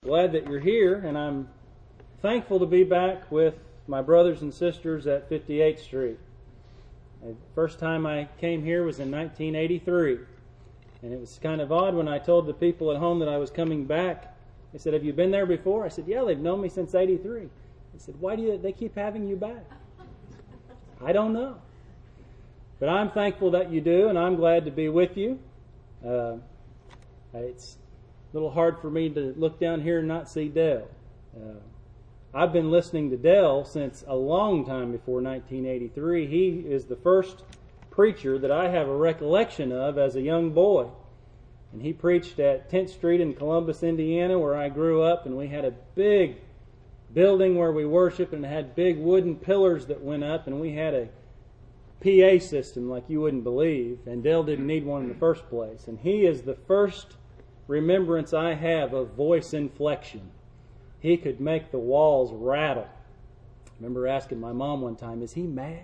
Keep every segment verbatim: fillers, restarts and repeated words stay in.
glad that you're here, and I'm thankful to be back with my brothers and sisters at fifty-eighth Street. The first time I came here was in nineteen eighty-three, and it was kind of odd when I told the people at home that I was coming back. They said, "Have you been there before?" I said, "Yeah, they've known me since eighty-three. They said, "Why do you, they keep having you back?" I don't know. But I'm thankful that you do, and I'm glad to be with you. Uh, it's a little hard for me to look down here and not see Dale. Uh, I've been listening to Dale since a long time before nineteen eighty-three. He is the first preacher that I have a recollection of as a young boy. And he preached at tenth Street in Columbus, Indiana, where I grew up, and we had a big building where we worshiped, and it had big wooden pillars that went up, and we had a P A system like you wouldn't believe, and Dale didn't need one in the first place. And he is the first remembrance I have of voice inflection. He could make the walls rattle. I remember asking my mom one time, "Is he mad?"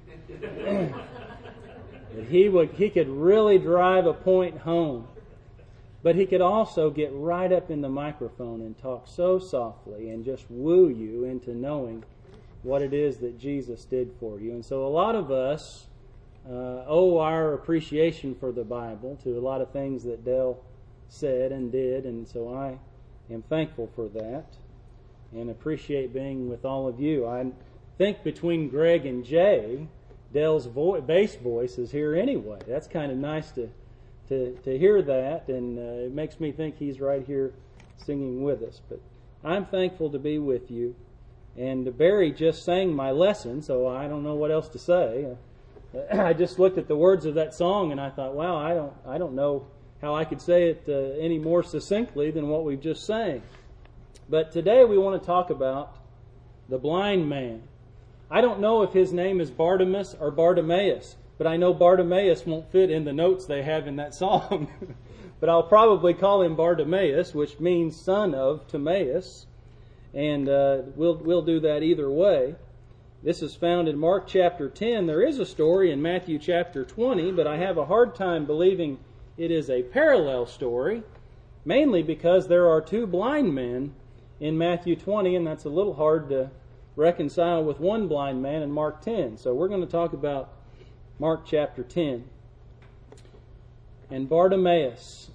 But he would he could really drive a point home. But he could also get right up in the microphone and talk so softly and just woo you into knowing what it is that Jesus did for you. And so a lot of us uh, owe our appreciation for the Bible to a lot of things that Dale said and did, and so I am thankful for that and appreciate being with all of you. I think between Greg and Jay, Dale's vo- bass voice is here anyway. That's kind of nice to to, to hear that, and uh, it makes me think he's right here singing with us. But I'm thankful to be with you. And Barry just sang my lesson, so I don't know what else to say. I just looked at the words of that song and I thought, wow, I don't I don't know how I could say it uh, any more succinctly than what we've just sang. But today we want to talk about the blind man. I don't know if his name is Bartimaeus or Bartimaeus, but I know Bartimaeus won't fit in the notes they have in that song. But I'll probably call him Bartimaeus, which means son of Timaeus, and uh, we'll we'll do that either way. This is found in Mark chapter ten. There is a story in Matthew chapter twenty, but I have a hard time believing it is a parallel story, mainly because there are two blind men in Matthew twenty, and that's a little hard to reconcile with one blind man in Mark ten. So we're going to talk about Mark chapter ten. And Bartimaeus.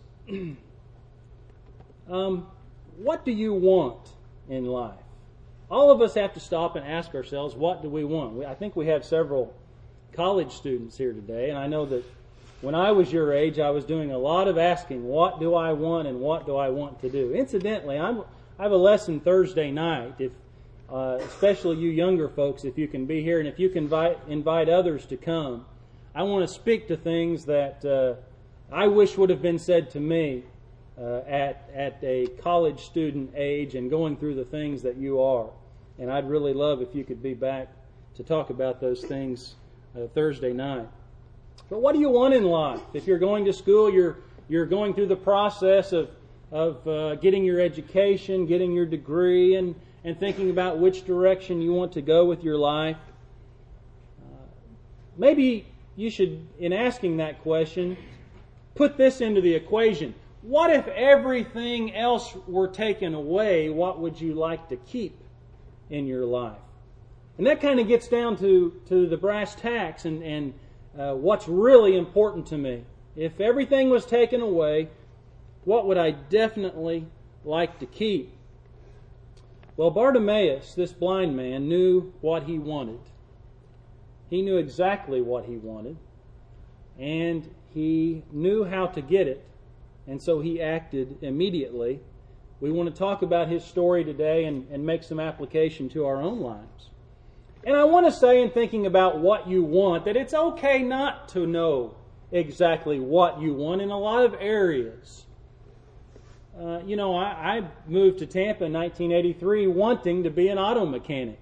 um, what do you want in life? All of us have to stop and ask ourselves, what do we want? We, I think we have several college students here today, and I know that when I was your age, I was doing a lot of asking, what do I want and what do I want to do? Incidentally, I'm, I have a lesson Thursday night, if, uh, especially you younger folks, if you can be here, and if you can invite, invite others to come. I want to speak to things that uh, I wish would have been said to me uh, at, at a college student age and going through the things that you are. And I'd really love if you could be back to talk about those things uh, Thursday night. But what do you want in life? If you're going to school, you're you're going through the process of of uh, getting your education, getting your degree, and, and thinking about which direction you want to go with your life. Uh, maybe you should, in asking that question, put this into the equation. What if everything else were taken away? What would you like to keep in your life? And that kind of gets down to, to the brass tacks and, and Uh, what's really important to me. If everything was taken away, what would I definitely like to keep? Well, Bartimaeus, this blind man, knew what he wanted. He knew exactly what he wanted, and he knew how to get it, and so he acted immediately. We want to talk about his story today and, and make some application to our own lives. And I want to say, in thinking about what you want, that it's okay not to know exactly what you want in a lot of areas. Uh, you know, I, I moved to Tampa in nineteen eighty-three wanting to be an auto mechanic.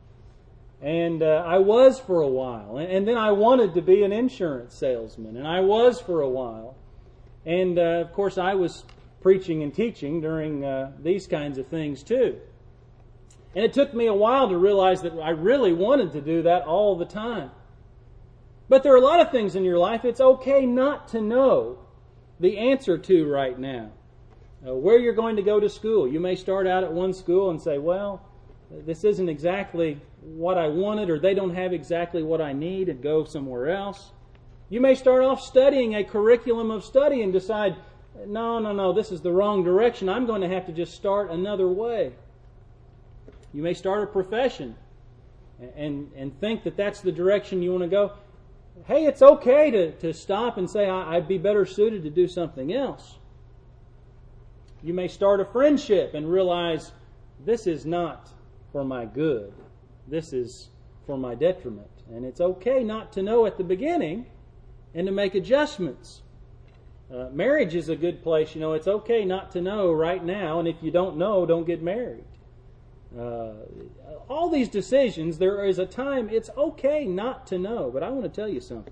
And uh, I was for a while. And, and then I wanted to be an insurance salesman. And I was for a while. And, uh, of course, I was preaching and teaching during uh, these kinds of things too. And it took me a while to realize that I really wanted to do that all the time. But there are a lot of things in your life it's okay not to know the answer to right now. uh, where you're going to go to school. You may start out at one school and say, well, this isn't exactly what I wanted, or they don't have exactly what I need, and go somewhere else. You may start off studying a curriculum of study and decide, no, no, no, this is the wrong direction. I'm going to have to just start another way. You may start a profession and, and think that that's the direction you want to go. Hey, it's okay to, to stop and say, I'd be better suited to do something else. You may start a friendship and realize, this is not for my good. This is for my detriment. And it's okay not to know at the beginning and to make adjustments. Uh, marriage is a good place. You know, it's okay not to know right now, and if you don't know, don't get married. Uh, all these decisions, there is a time it's okay not to know. But I want to tell you something.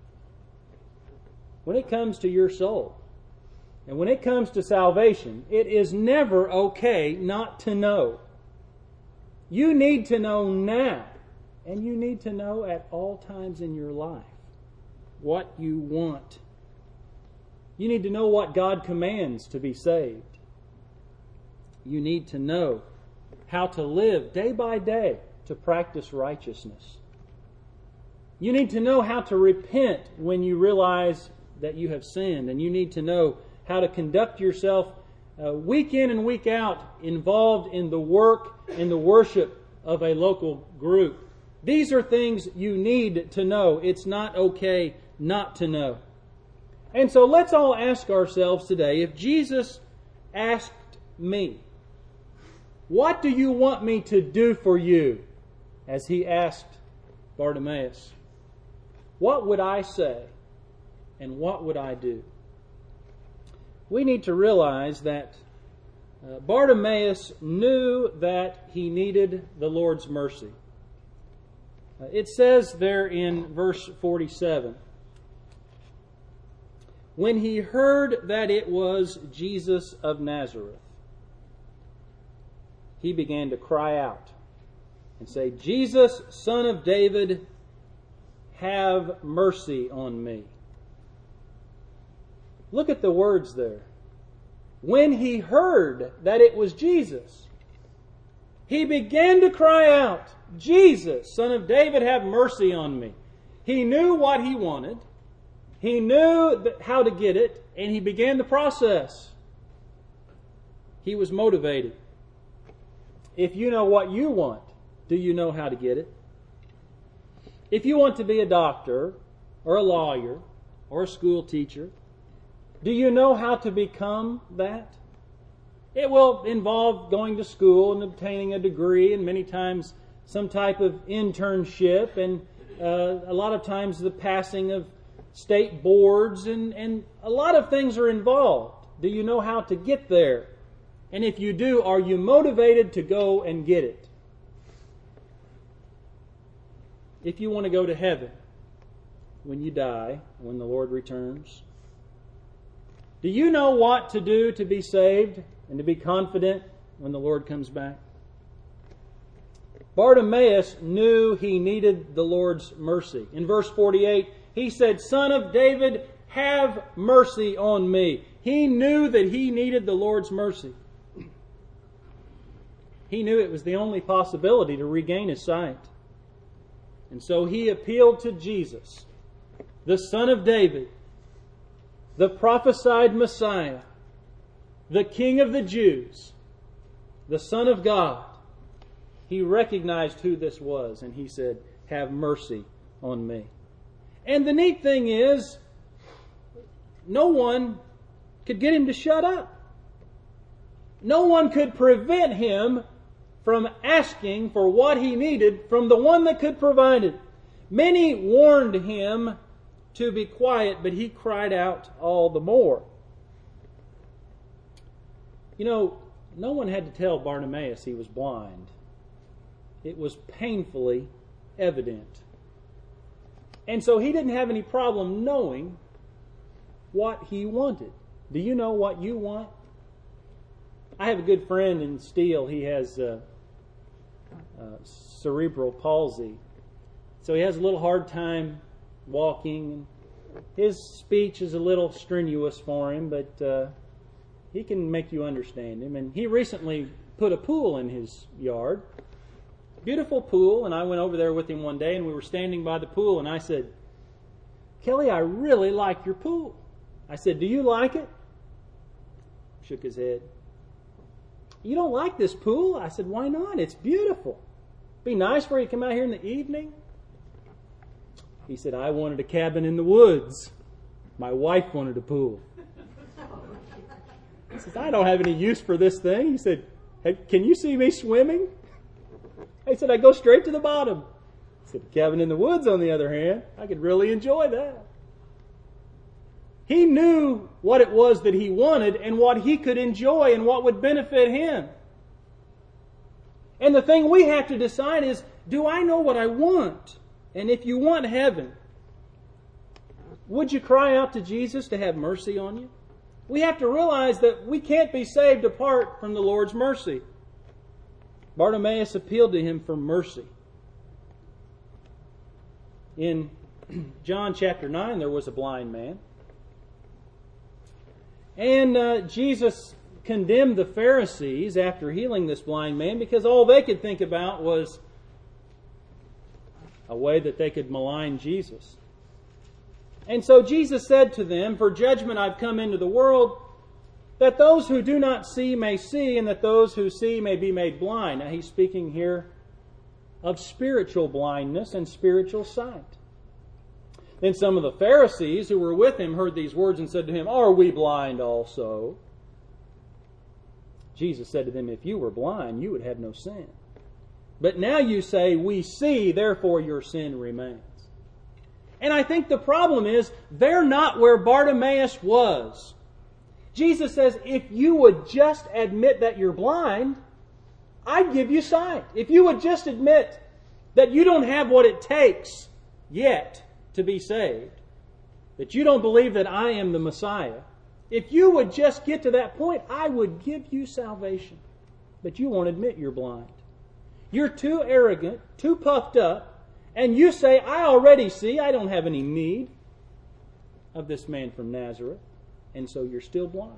When it comes to your soul, and when it comes to salvation, it is never okay not to know. You need to know now, and you need to know at all times in your life what you want. You need to know what God commands to be saved. You need to know how to live day by day to practice righteousness. You need to know how to repent when you realize that you have sinned, and you need to know how to conduct yourself uh, week in and week out involved in the work and the worship of a local group. These are things you need to know. It's not okay not to know. And so let's all ask ourselves today, if Jesus asked me, what do you want me to do for you? As he asked Bartimaeus, what would I say and what would I do? We need to realize that uh, Bartimaeus knew that he needed the Lord's mercy. Uh, it says there in verse forty-seven, when he heard that it was Jesus of Nazareth, he began to cry out and say, Jesus, Son of David, have mercy on me. Look at the words there. When he heard that it was Jesus, he began to cry out, Jesus, Son of David, have mercy on me. He knew what he wanted. He knew how to get it, and he began the process. He was motivated. If you know what you want, do you know how to get it? If you want to be a doctor, or a lawyer, or a school teacher, do you know how to become that? It will involve going to school and obtaining a degree, and many times some type of internship, and uh, a lot of times the passing of state boards, and, and a lot of things are involved. Do you know how to get there? And if you do, are you motivated to go and get it? If you want to go to heaven when you die, when the Lord returns, do you know what to do to be saved and to be confident when the Lord comes back? Bartimaeus knew he needed the Lord's mercy. In verse forty-eight, he said, Son of David, have mercy on me. He knew that he needed the Lord's mercy. He knew it was the only possibility to regain his sight. And so he appealed to Jesus, the Son of David, the prophesied Messiah, the King of the Jews, the Son of God. He recognized who this was, and he said, have mercy on me. And the neat thing is, no one could get him to shut up. No one could prevent him from asking for what he needed from the one that could provide it. Many warned him to be quiet, but he cried out all the more. You know, no one had to tell Bartimaeus he was blind. It was painfully evident. And so he didn't have any problem knowing what he wanted. Do you know what you want? I have a good friend in Steele. He has uh, uh, cerebral palsy. So he has a little hard time walking. His speech is a little strenuous for him, but uh, he can make you understand him. And he recently put a pool in his yard. Beautiful pool, and I went over there with him one day, and we were standing by the pool, and I said, Kelly, I really like your pool. I said, do you like it? Shook his head. You don't like this pool? I said, why not? It's beautiful. Be nice for you to come out here in the evening. He said, I wanted a cabin in the woods. My wife wanted a pool. He says, I don't have any use for this thing. He said, hey, can you see me swimming? He said, I go straight to the bottom. He said, cabin in the woods, on the other hand, I could really enjoy that. He knew what it was that he wanted and what he could enjoy and what would benefit him. And the thing we have to decide is, do I know what I want? And if you want heaven, would you cry out to Jesus to have mercy on you? We have to realize that we can't be saved apart from the Lord's mercy. Bartimaeus appealed to him for mercy. In John chapter nine, there was a blind man. And uh, Jesus condemned the Pharisees after healing this blind man because all they could think about was a way that they could malign Jesus. And so Jesus said to them, for judgment I've come into the world, that those who do not see may see, and that those who see may be made blind. Now he's speaking here of spiritual blindness and spiritual sight. Then some of the Pharisees who were with him heard these words and said to him, are we blind also? Jesus said to them, if you were blind, you would have no sin. But now you say, we see, therefore your sin remains. And I think the problem is, they're not where Bartimaeus was. Jesus says, if you would just admit that you're blind, I'd give you sight. If you would just admit that you don't have what it takes yet to be saved, that you don't believe that I am the Messiah, if you would just get to that point, I would give you salvation. But you won't admit you're blind. You're too arrogant, too puffed up, and you say, I already see, I don't have any need of this man from Nazareth, and so you're still blind.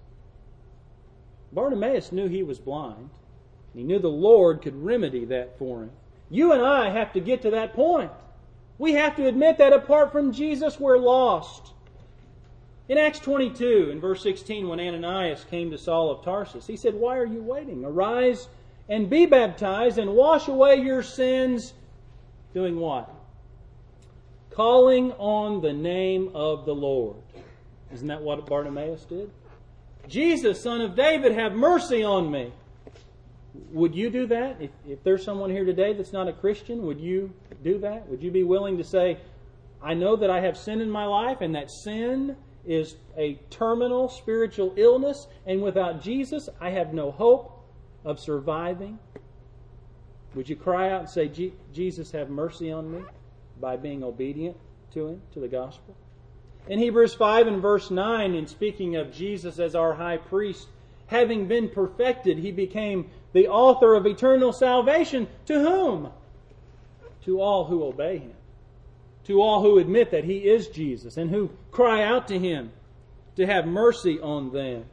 Bartimaeus knew he was blind. He knew the Lord could remedy that for him. You and I have to get to that point. We have to admit that apart from Jesus, we're lost. In Acts twenty-two, in verse sixteen, when Ananias came to Saul of Tarsus, he said, why are you waiting? Arise and be baptized and wash away your sins. Doing what? Calling on the name of the Lord. Isn't that what Bartimaeus did? Jesus, Son of David, have mercy on me. Would you do that? If, if there's someone here today that's not a Christian, would you do that? Would you be willing to say, I know that I have sin in my life, and that sin is a terminal spiritual illness, and without Jesus, I have no hope of surviving? Would you cry out and say, Jesus, have mercy on me, by being obedient to Him, to the gospel? In Hebrews five and verse nine, in speaking of Jesus as our high priest, having been perfected, He became the author of eternal salvation. To whom? To all who obey Him. To all who admit that He is Jesus and who cry out to Him to have mercy on them.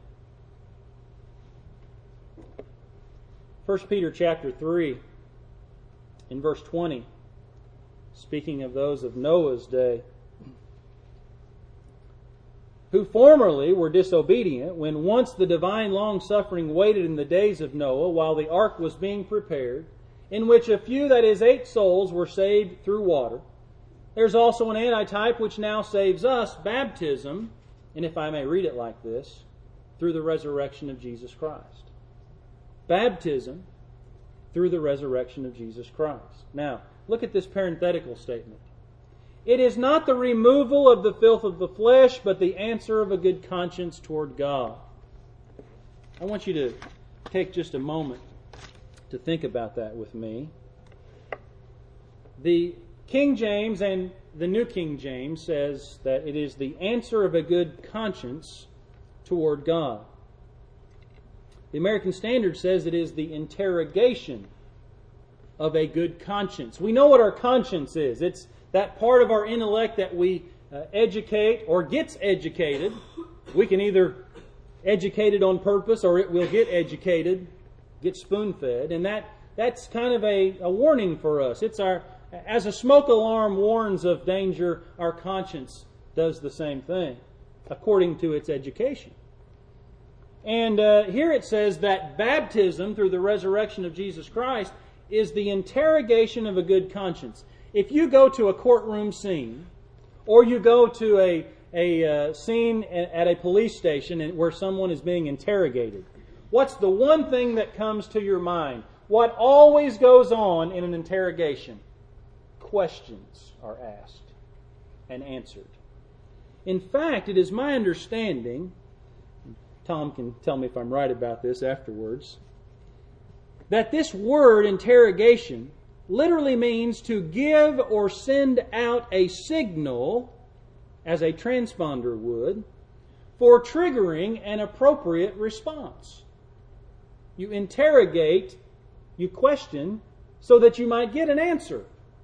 First Peter chapter three, in verse twenty, speaking of those of Noah's day, who formerly were disobedient, when once the divine long-suffering waited in the days of Noah while the ark was being prepared, in which a few, that is, eight souls, were saved through water. There's also an antitype which now saves us, baptism, and if I may read it like this, through the resurrection of Jesus Christ. Baptism through the resurrection of Jesus Christ. Now, look at this parenthetical statement. It is not the removal of the filth of the flesh, but the answer of a good conscience toward God. I want you to take just a moment to think about that with me. The King James and the New King James says that it is the answer of a good conscience toward God. The American Standard says it is the interrogation of a good conscience. We know what our conscience is. It's that part of our intellect that we uh, educate or gets educated. We can either educated on purpose, or it will get educated, get spoon-fed. And that that's kind of a, a warning for us. It's our as a smoke alarm warns of danger, our conscience does the same thing, according to its education. And uh, here it says that baptism through the resurrection of Jesus Christ is the interrogation of a good conscience. If you go to a courtroom scene, or you go to a, a uh, scene at a police station where someone is being interrogated, what's the one thing that comes to your mind? What always goes on in an interrogation? Questions are asked and answered. In fact, it is my understanding, Tom can tell me if I'm right about this afterwards, that this word interrogation literally means to give or send out a signal, as a transponder would, for triggering an appropriate response. You interrogate, you question, so that you might get an answer.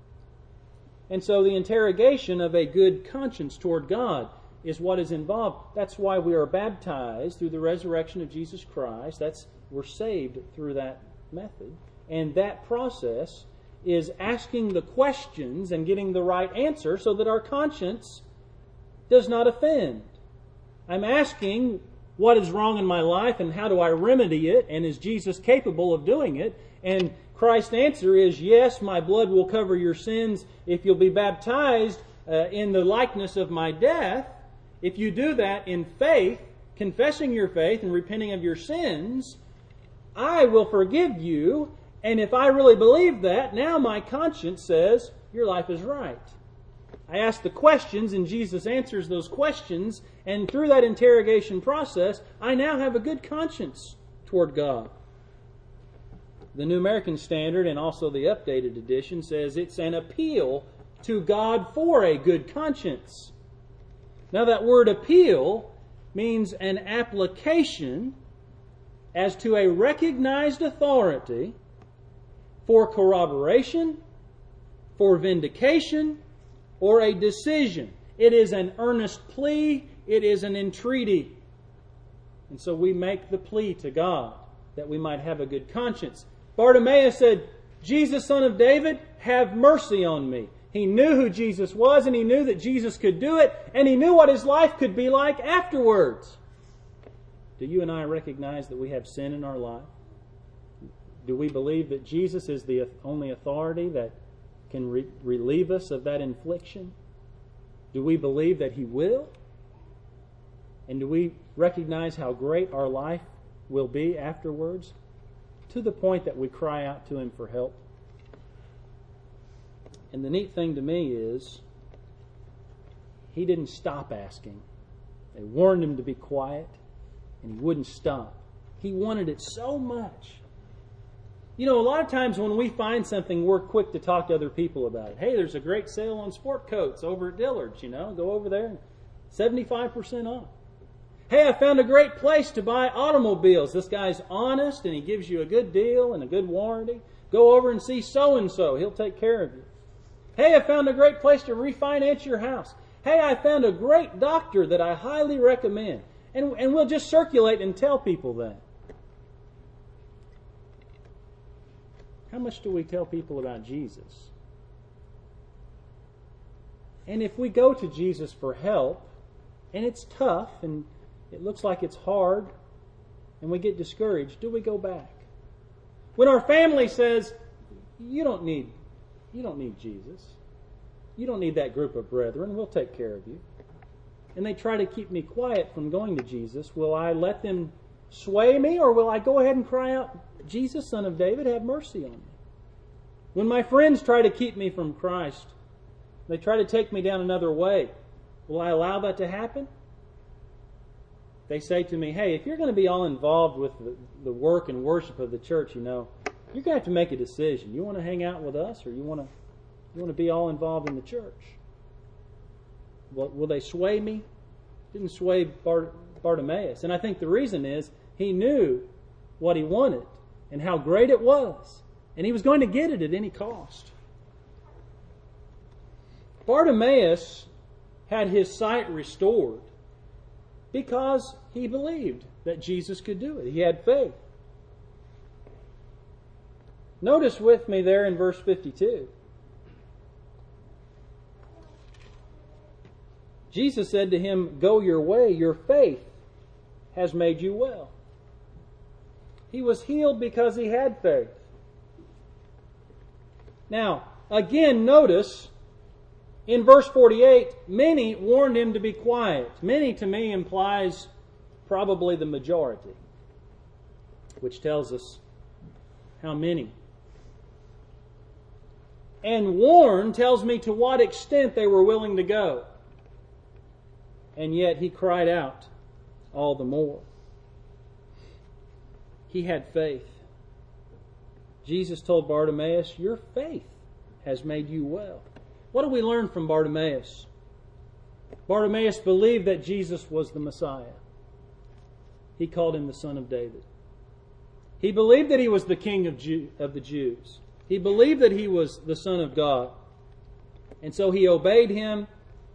And so the interrogation of a good conscience toward God is what is involved. That's why we are baptized through the resurrection of Jesus Christ. That's we're saved through that method. And that process is asking the questions and getting the right answer so that our conscience does not offend. I'm asking what is wrong in my life and how do I remedy it, and is Jesus capable of doing it? And Christ's answer is, yes, my blood will cover your sins if you'll be baptized uh, in the likeness of my death. If you do that in faith, confessing your faith and repenting of your sins, I will forgive you. And if I really believe that, now my conscience says, your life is right. I ask the questions and Jesus answers those questions, and through that interrogation process, I now have a good conscience toward God. The New American Standard and also the updated edition says it's an appeal to God for a good conscience. Now that word appeal means an application as to a recognized authority for corroboration, for vindication, or a decision. It is an earnest plea. It is an entreaty. And so we make the plea to God that we might have a good conscience. Bartimaeus said, Jesus, Son of David, have mercy on me. He knew who Jesus was, and he knew that Jesus could do it, and he knew what his life could be like afterwards. Do you and I recognize that we have sin in our life? Do we believe that Jesus is the only authority that can re- relieve us of that infliction? Do we believe that He will? And do we recognize how great our life will be afterwards? To the point that we cry out to Him for help. And the neat thing to me is, He didn't stop asking. They warned Him to be quiet, and He wouldn't stop. He wanted it so much. You know, a lot of times when we find something, we're quick to talk to other people about it. Hey, there's a great sale on sport coats over at Dillard's, you know. Go over there, seventy-five percent off. Hey, I found a great place to buy automobiles. This guy's honest and he gives you a good deal and a good warranty. Go over and see so-and-so. He'll take care of you. Hey, I found a great place to refinance your house. Hey, I found a great doctor that I highly recommend. And, and we'll just circulate and tell people that. How much do we tell people about Jesus? And if we go to Jesus for help, and it's tough, and it looks like it's hard, and we get discouraged, do we go back? When our family says, you don't need, you don't need Jesus. You don't need that group of brethren. We'll take care of you. And they try to keep me quiet from going to Jesus. Will I let them sway me, or will I go ahead and cry out, Jesus, Son of David, have mercy on me? When my friends try to keep me from Christ, they try to take me down another way, will I allow that to happen? They say to me, hey, if you're going to be all involved with the, the work and worship of the church, you know, you're going to have to make a decision. You want to hang out with us, or you want to you want to be all involved in the church? Will, will they sway me? Didn't sway Bart, Bartimaeus. And I think the reason is he knew what he wanted and how great it was. And he was going to get it at any cost. Bartimaeus had his sight restored because he believed that Jesus could do it. He had faith. Notice with me there in verse fifty-two. Jesus said to him, "Go your way, your faith has made you well." He was healed because he had faith. Now, again, notice in verse forty-eight, many warned him to be quiet. Many to me implies probably the majority, which tells us how many. And warn tells me to what extent they were willing to go. And yet he cried out all the more. He had faith. Jesus told Bartimaeus, "Your faith has made you well." What do we learn from Bartimaeus? Bartimaeus believed that Jesus was the Messiah. He called him the Son of David. He believed that he was the King of, Jew, of the Jews. He believed that he was the Son of God. And so he obeyed him.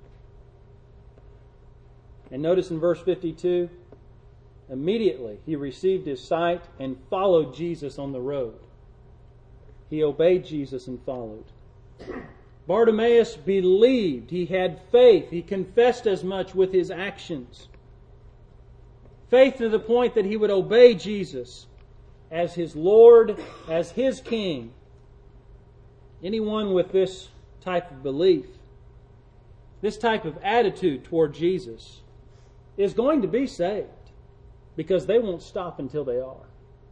And notice in verse fifty-two, immediately he received his sight and followed Jesus on the road. He obeyed Jesus and followed. Bartimaeus believed. He had faith. He confessed as much with his actions. Faith to the point that he would obey Jesus as his Lord, as his King. Anyone with this type of belief, this type of attitude toward Jesus, is going to be saved, because they won't stop until they are.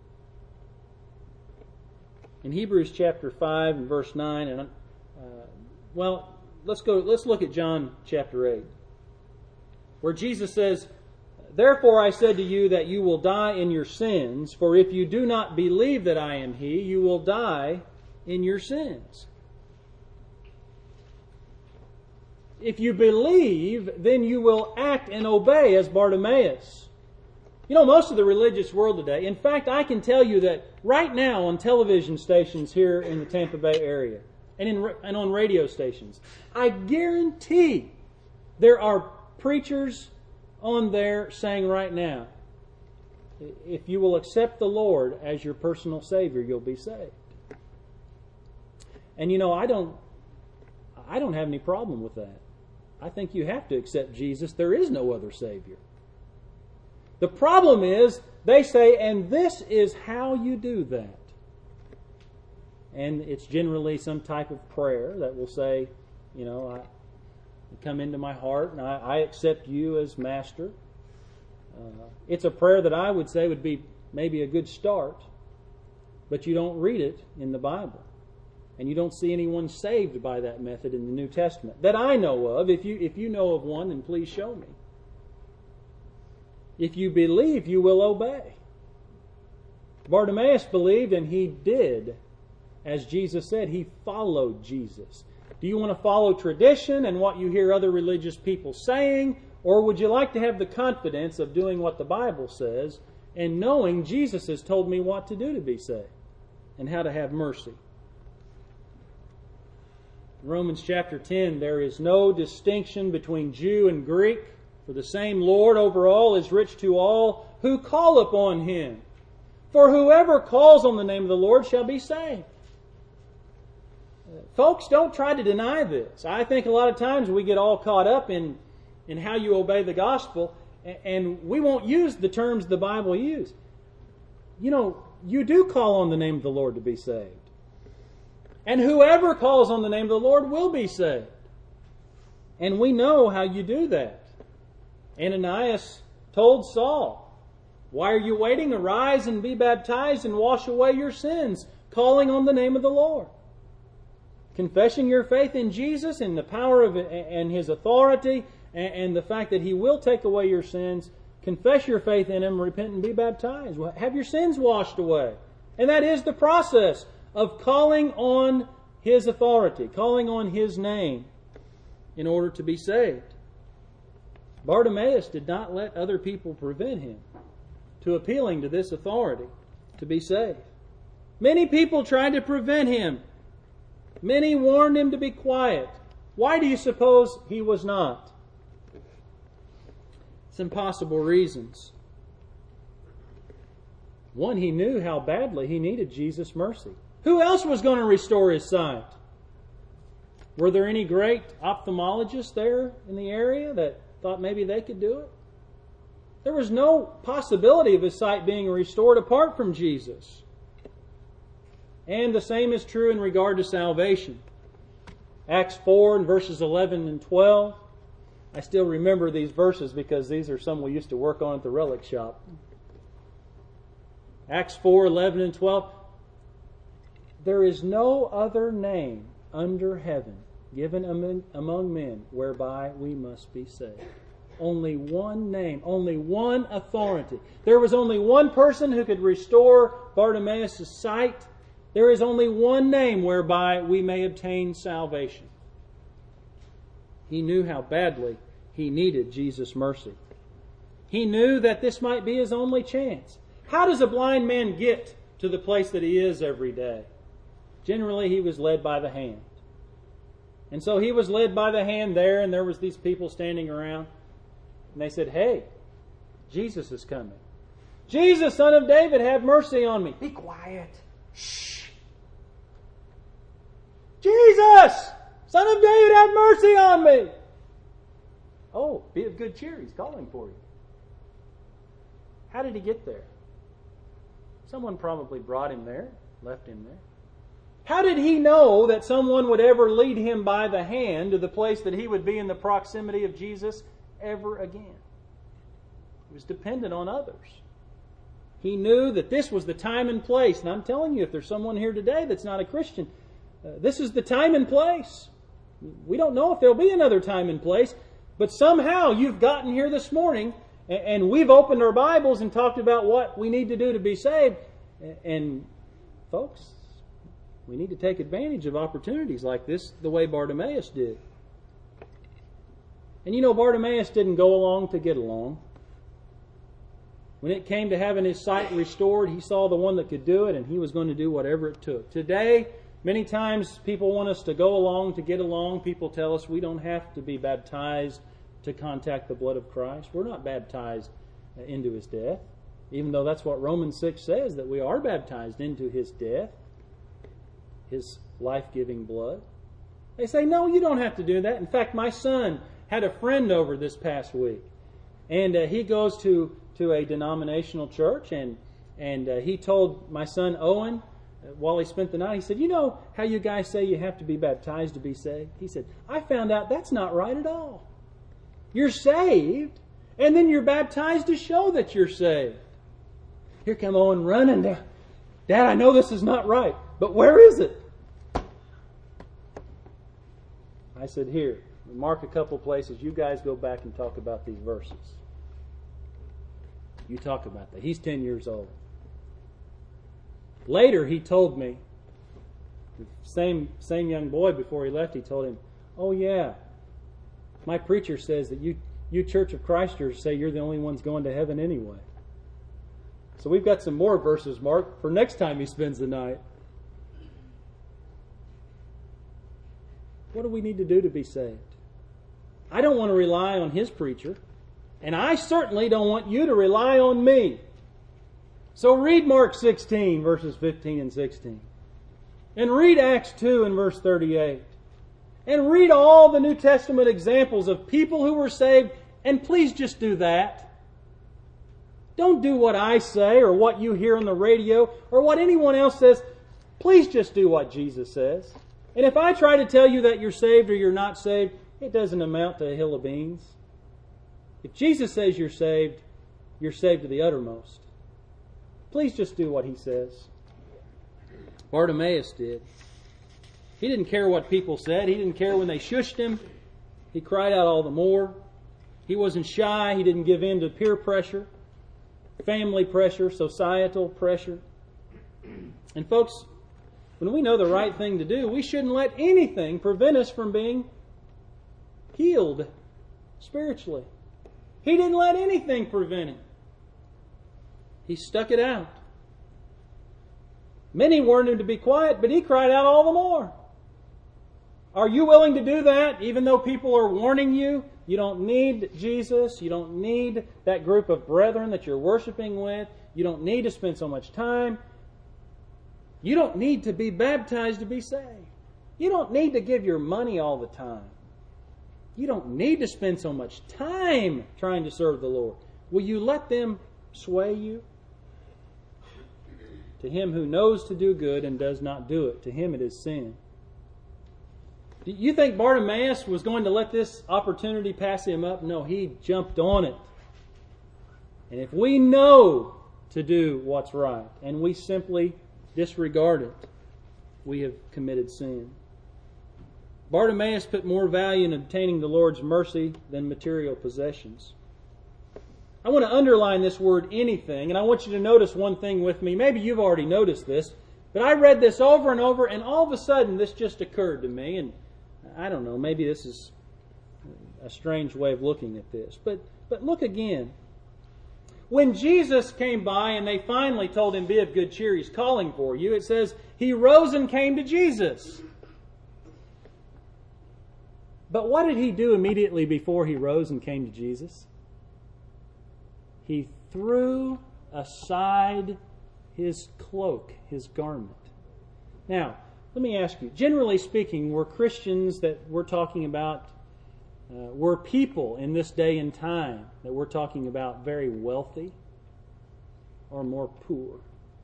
In Hebrews chapter five and verse nine, and uh, well, let's go. Let's look at John chapter eight, where Jesus says, "Therefore I said to you that you will die in your sins, for if you do not believe that I am He, you will die in your sins." If you believe, then you will act and obey as Bartimaeus. You know, most of the religious world today, in fact, I can tell you that right now on television stations here in the Tampa Bay area and, in, and on radio stations, I guarantee there are preachers on there saying right now, if you will accept the Lord as your personal Savior, you'll be saved. And you know, I don't, I don't have any problem with that. I think you have to accept Jesus. There is no other Savior. The problem is, they say, and this is how you do that. And it's generally some type of prayer that will say, you know, I come into my heart and I, I accept you as Master. Uh, it's a prayer that I would say would be maybe a good start, but you don't read it in the Bible. And you don't see anyone saved by that method in the New Testament that I know of. If you, if you know of one, then please show me. If you believe, you will obey. Bartimaeus believed, and he did. As Jesus said, he followed Jesus. Do you want to follow tradition and what you hear other religious people saying? Or would you like to have the confidence of doing what the Bible says and knowing Jesus has told me what to do to be saved and how to have mercy? In Romans chapter ten, there is no distinction between Jew and Greek, for the same Lord over all is rich to all who call upon Him. For whoever calls on the name of the Lord shall be saved. Folks, don't try to deny this. I think a lot of times we get all caught up in, in how you obey the gospel, and we won't use the terms the Bible uses. You know, you do call on the name of the Lord to be saved. And whoever calls on the name of the Lord will be saved. And we know how you do that. Ananias told Saul, "Why are you waiting? Arise and be baptized and wash away your sins, calling on the name of the Lord." Confessing your faith in Jesus and the power of it and His authority and the fact that He will take away your sins. Confess your faith in Him, repent and be baptized. Have your sins washed away. And that is the process of calling on His authority, calling on His name in order to be saved. Bartimaeus did not let other people prevent him to appealing to this authority to be saved. Many people tried to prevent him. Many warned him to be quiet. Why do you suppose he was not? Some possible reasons. One, he knew how badly he needed Jesus' mercy. Who else was going to restore his sight? Were there any great ophthalmologists there in the area that thought maybe they could do it? There was no possibility of his sight being restored apart from Jesus. And the same is true in regard to salvation. Acts four and verses eleven and twelve. I still remember these verses because these are some we used to work on at the relic shop. Acts four, eleven and twelve. There is no other name under heaven given among, among men whereby we must be saved. Only one name, only one authority. There was only one person who could restore Bartimaeus' sight. There is only one name whereby we may obtain salvation. He knew how badly he needed Jesus' mercy. He knew that this might be his only chance. How does a blind man get to the place that he is every day? Generally, he was led by the hand. And so he was led by the hand there, and there was these people standing around. And they said, "Hey, Jesus is coming. Jesus, Son of David, have mercy on me." Be quiet. Shh. Jesus, Son of David, have mercy on me. Oh, be of good cheer. He's calling for you. How did he get there? Someone probably brought him there, left him there. How did he know that someone would ever lead him by the hand to the place that he would be in the proximity of Jesus ever again? He was dependent on others. He knew that this was the time and place. And I'm telling you, if there's someone here today that's not a Christian, uh, this is the time and place. We don't know if there'll be another time and place, but somehow you've gotten here this morning and, and we've opened our Bibles and talked about what we need to do to be saved. And, and folks, we need to take advantage of opportunities like this the way Bartimaeus did. And you know, Bartimaeus didn't go along to get along. When it came to having his sight restored, he saw the one that could do it, and he was going to do whatever it took. Today, many times people want us to go along to get along. People tell us we don't have to be baptized to contact the blood of Christ. We're not baptized into his death, even though that's what Romans six says, that we are baptized into his death, his life-giving blood. They say, no, you don't have to do that. In fact, my son had a friend over this past week, and uh, he goes to, to a denominational church, and, and uh, he told my son Owen, uh, while he spent the night, he said, you know how you guys say you have to be baptized to be saved? He said, I found out that's not right at all. You're saved, and then you're baptized to show that you're saved. Here come Owen running down. Dad, I know this is not right, but where is it? I said, here, mark a couple places. You guys go back and talk about these verses. You talk about that. He's ten years old. Later, he told me, the same, same young boy before he left, he told him, oh yeah, my preacher says that you, you Church of Christers say you're the only ones going to heaven anyway. So we've got some more verses, Mark, for next time he spends the night. What do we need to do to be saved? I don't want to rely on his preacher, and I certainly don't want you to rely on me. So read Mark sixteen, verses fifteen and sixteen. And read Acts two and verse thirty-eight. And read all the New Testament examples of people who were saved, and please just do that. Don't do what I say or what you hear on the radio or what anyone else says. Please just do what Jesus says. And if I try to tell you that you're saved or you're not saved, it doesn't amount to a hill of beans. If Jesus says you're saved, you're saved to the uttermost. Please just do what he says. Bartimaeus did. He didn't care what people said. He didn't care when they shushed him. He cried out all the more. He wasn't shy. He didn't give in to peer pressure, family pressure, societal pressure. And folks, when we know the right thing to do, we shouldn't let anything prevent us from being healed spiritually. He didn't let anything prevent him. He stuck it out. Many warned him to be quiet, but he cried out all the more. Are you willing to do that, even though people are warning you? You don't need Jesus. You don't need that group of brethren that you're worshiping with. You don't need to spend so much time. You don't need to be baptized to be saved. You don't need to give your money all the time. You don't need to spend so much time trying to serve the Lord. Will you let them sway you? To him who knows to do good and does not do it, to him it is sin. Do you think Bartimaeus was going to let this opportunity pass him up? No, he jumped on it. And if we know to do what's right and we simply disregard it, we have committed sin. Bartimaeus put more value in obtaining the Lord's mercy than material possessions. I want to underline this word anything, and I want you to notice one thing with me. Maybe you've already noticed this, but I read this over and over, and all of a sudden this just occurred to me, and I don't know, maybe this is a strange way of looking at this. But, but look again. When Jesus came by and they finally told him, "Be of good cheer, he's calling for you," it says, he rose and came to Jesus. But what did he do immediately before he rose and came to Jesus? He threw aside his cloak, his garment. Now, let me ask you, generally speaking, were Christians that we're talking about, uh, were people in this day and time that we're talking about very wealthy or more poor?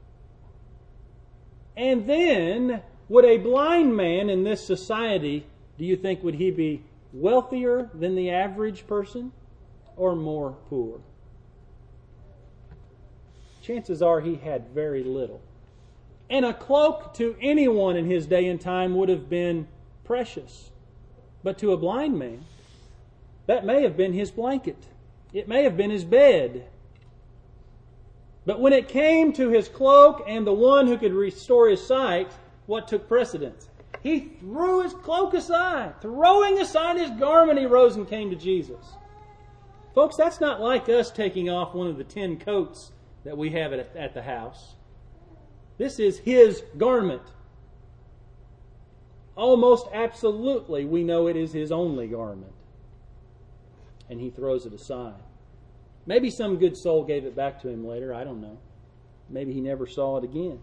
And then, would a blind man in this society, do you think, would he be wealthier than the average person or more poor? Chances are he had very little. And a cloak to anyone in his day and time would have been precious. But to a blind man, that may have been his blanket. It may have been his bed. But when it came to his cloak and the one who could restore his sight, what took precedence? He threw his cloak aside. Throwing aside his garment, he rose and came to Jesus. Folks, that's not like us taking off one of the ten coats that we have at, at the house. This is his garment. Almost absolutely, we know it is his only garment. And he throws it aside. Maybe some good soul gave it back to him later. I don't know. Maybe he never saw it again.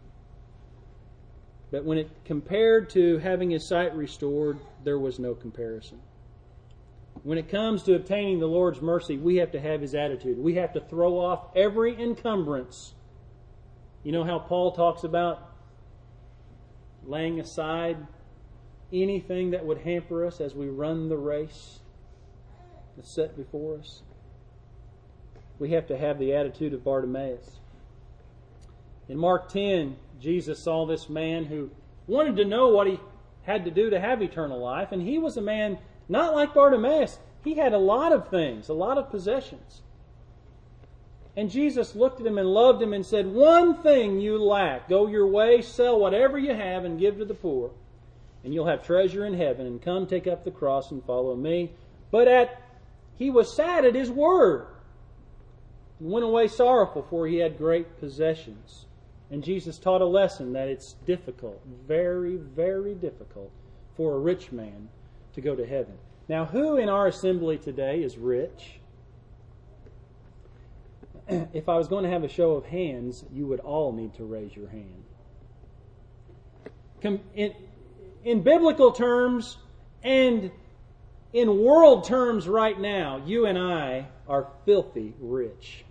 But when it compared to having his sight restored, there was no comparison. When it comes to obtaining the Lord's mercy, we have to have his attitude. We have to throw off every encumbrance. You know how Paul talks about laying aside anything that would hamper us as we run the race that's set before us? We have to have the attitude of Bartimaeus. In Mark ten, Jesus saw this man who wanted to know what he had to do to have eternal life, and he was a man not like Bartimaeus. He had a lot of things, a lot of possessions. And Jesus looked at him and loved him and said, "One thing you lack. Go your way, sell whatever you have and give to the poor, and you'll have treasure in heaven. And come, take up the cross and follow me." But at he was sad at his word and went away sorrowful, for he had great possessions. And Jesus taught a lesson that it's difficult, very, very difficult for a rich man to go to heaven. Now, who in our assembly today is rich? If I was going to have a show of hands, you would all need to raise your hand. In, in biblical terms and in world terms right now, you and I are filthy rich.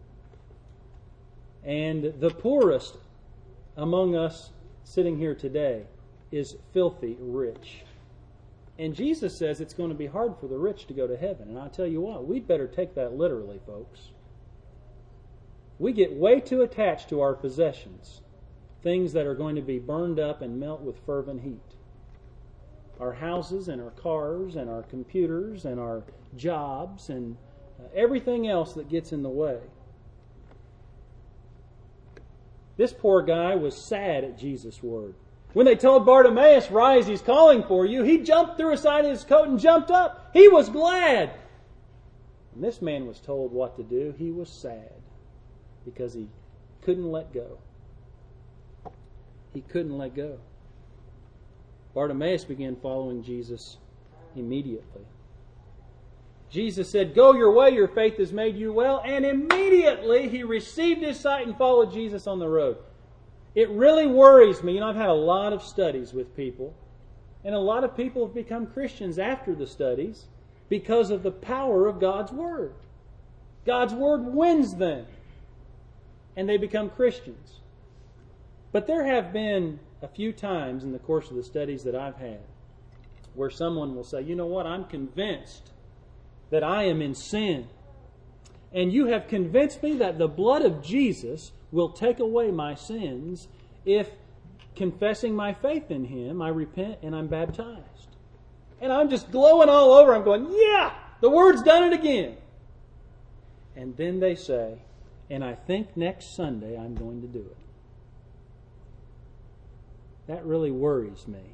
And the poorest among us sitting here today is filthy rich. And Jesus says it's going to be hard for the rich to go to heaven. And I'll tell you what, we'd better take that literally, folks. We get way too attached to our possessions, things that are going to be burned up and melt with fervent heat. Our houses and our cars and our computers and our jobs and everything else that gets in the way. This poor guy was sad at Jesus' word. When they told Bartimaeus, "Rise, he's calling for you," he jumped, threw aside his coat and jumped up. He was glad. When this man was told what to do, he was sad because he couldn't let go. He couldn't let go. Bartimaeus began following Jesus immediately. Jesus said, "Go your way, your faith has made you well." And immediately he received his sight and followed Jesus on the road. It really worries me. You know, I've had a lot of studies with people, and a lot of people have become Christians after the studies because of the power of God's Word. God's Word wins them, and they become Christians. But there have been a few times in the course of the studies that I've had where someone will say, "You know what, I'm convinced that I am in sin. And you have convinced me that the blood of Jesus will take away my sins if, confessing my faith in Him, I repent and I'm baptized." And I'm just glowing all over. I'm going, "Yeah, the Word's done it again." And then they say, "And I think next Sunday I'm going to do it." That really worries me.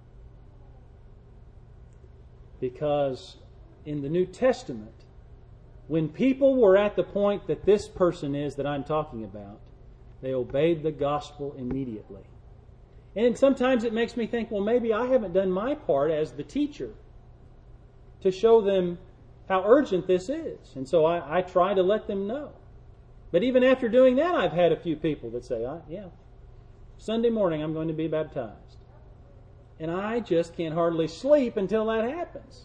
Because in the New Testament, when people were at the point that this person is that I'm talking about, they obeyed the gospel immediately. And sometimes it makes me think, well, maybe I haven't done my part as the teacher to show them how urgent this is. And so I, I try to let them know. But even after doing that, I've had a few people that say, yeah, Sunday morning I'm going to be baptized. And I just can't hardly sleep until that happens.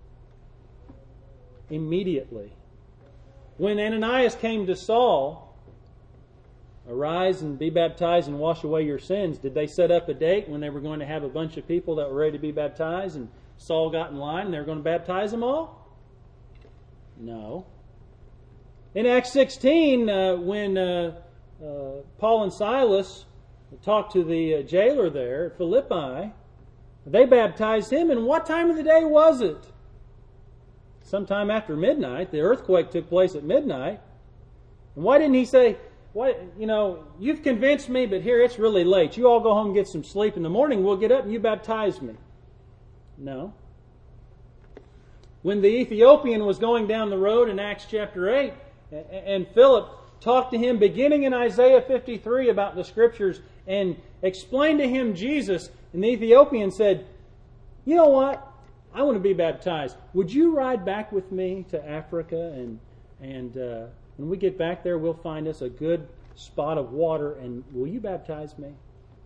Immediately. When Ananias came to Saul, "Arise and be baptized and wash away your sins," did they set up a date when they were going to have a bunch of people that were ready to be baptized, and Saul got in line and they were going to baptize them all? No. In Acts sixteen, uh, when uh, uh, Paul and Silas talked to the uh, jailer there at Philippi, they baptized him, and what time of the day was it? Sometime after midnight. The earthquake took place at midnight. And why didn't he say, "What, you know, you've convinced me, but here it's really late. You all go home and get some sleep. In the morning we'll get up and you baptize me"? No. When the Ethiopian was going down the road in Acts chapter eight, and Philip talked to him beginning in Isaiah fifty-three about the Scriptures and explained to him Jesus, and the Ethiopian said, "You know what? I want to be baptized. Would you ride back with me to Africa? And and uh, when we get back there, we'll find us a good spot of water, and will you baptize me?"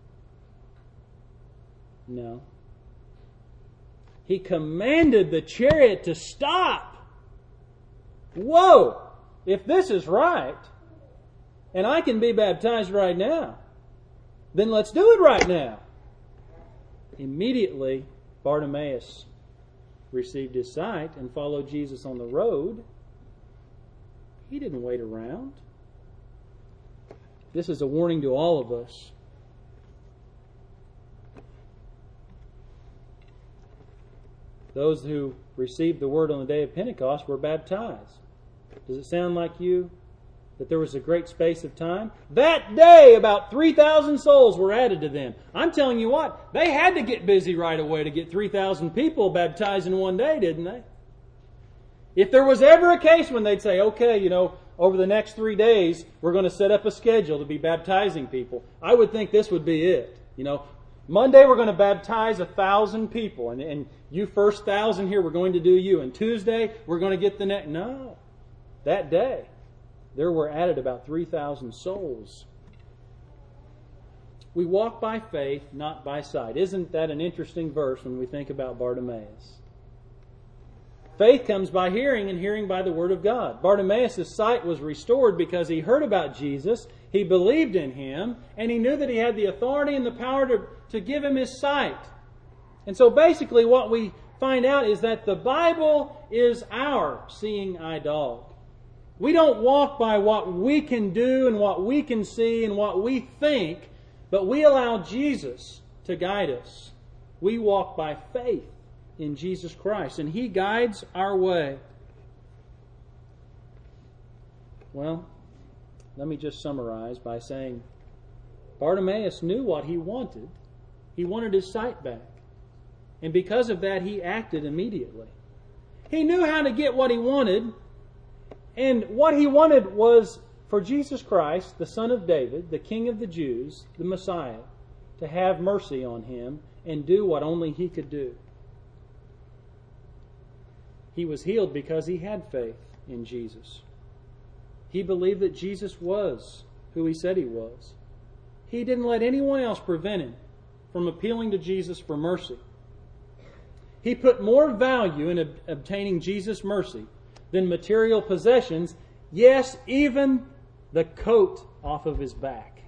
No. He commanded the chariot to stop. Whoa! If this is right, and I can be baptized right now, then let's do it right now. Immediately, Bartimaeus received his sight and followed Jesus on the road. He didn't wait around. This is a warning to all of us. Those who received the word on the day of Pentecost were baptized. Does it sound like you? That there was a great space of time? That day, about three thousand souls were added to them. I'm telling you what, they had to get busy right away to get three thousand people baptized in one day, didn't they? If there was ever a case when they'd say, okay, you know, over the next three days, we're going to set up a schedule to be baptizing people, I would think this would be it. You know, Monday we're going to baptize a thousand people, and, and you first thousand here, we're going to do you. And Tuesday, we're going to get the next. No. That day, there were added about three thousand souls. We walk by faith, not by sight. Isn't that an interesting verse when we think about Bartimaeus? Faith comes by hearing, and hearing by the Word of God. Bartimaeus' sight was restored because he heard about Jesus, he believed in Him, and he knew that he had the authority and the power to, to give him his sight. And so basically what we find out is that the Bible is our seeing eye dog. We don't walk by what we can do and what we can see and what we think, but we allow Jesus to guide us. We walk by faith in Jesus Christ, and He guides our way. Well, let me just summarize by saying Bartimaeus knew what he wanted. He wanted his sight back. And because of that, he acted immediately. He knew how to get what he wanted. And what he wanted was for Jesus Christ, the Son of David, the King of the Jews, the Messiah, to have mercy on him and do what only He could do. He was healed because he had faith in Jesus. He believed that Jesus was who he said he was. He didn't let anyone else prevent him from appealing to Jesus for mercy. He put more value in ob- obtaining Jesus' mercy than material possessions, yes, even the coat off of his back.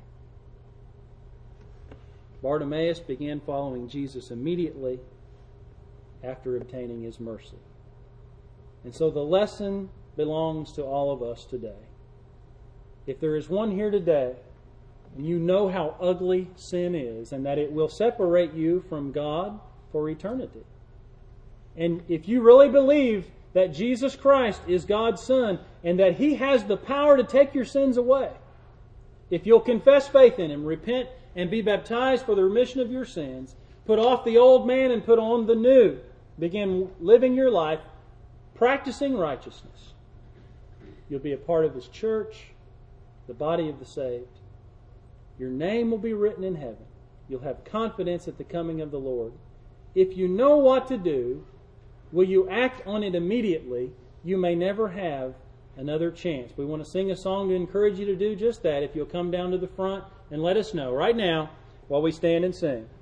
Bartimaeus began following Jesus immediately after obtaining his mercy. And so the lesson belongs to all of us today. If there is one here today, and you know how ugly sin is, and that it will separate you from God for eternity, and if you really believe that Jesus Christ is God's Son, and that He has the power to take your sins away, if you'll confess faith in Him, repent, and be baptized for the remission of your sins, put off the old man and put on the new, begin living your life, practicing righteousness, you'll be a part of His church, the body of the saved. Your name will be written in heaven. You'll have confidence at the coming of the Lord. If you know what to do, will you act on it immediately? You may never have another chance. We want to sing a song to encourage you to do just that. If you'll come down to the front and let us know right now while we stand and sing.